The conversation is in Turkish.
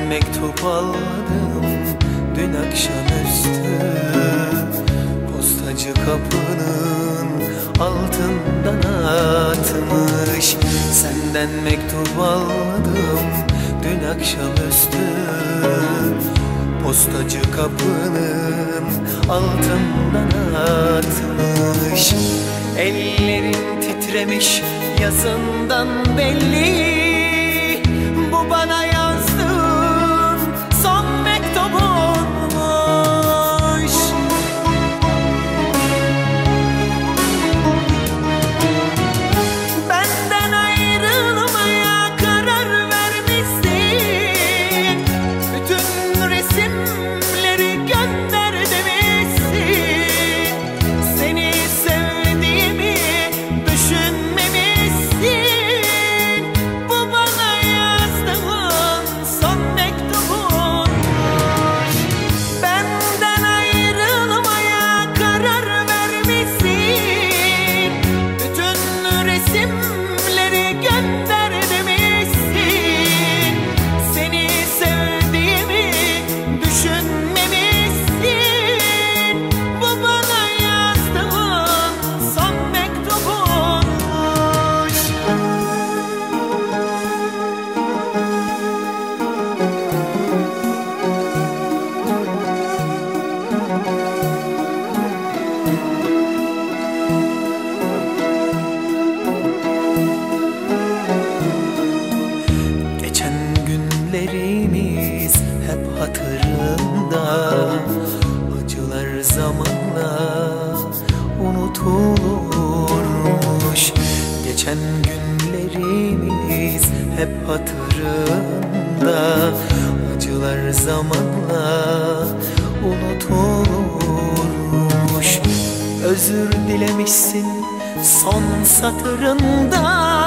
mektup aldım dün akşamüstü. Postacı kapının altından atmış. Senden mektup aldım dün akşamüstü. Postacı kapının altından atmış. Ellerin titremiş yazından belli. Bu bana yazdığın son mektubunmuş. Benden ayrılmaya karar vermişsin. Bütün resimleri gönder demişsin. Seni sevdiğimi düşünmemişsin. Bu bana yazdığın son mektubunmuş. Benden ayrılmaya karar vermişsin. Bütün resimleri gönder demişsin. Seni sevdiğimi düşünmemişsin. Bu bana yazdığın son mektubunmuş. Geçen günlerimiz hep hatırımda. Acılar zamanla unutulurmuş. Geçen günlerimiz hep hatırımda. Acılar zamanla unutulurmuş. Özür dilemişsin son satırında.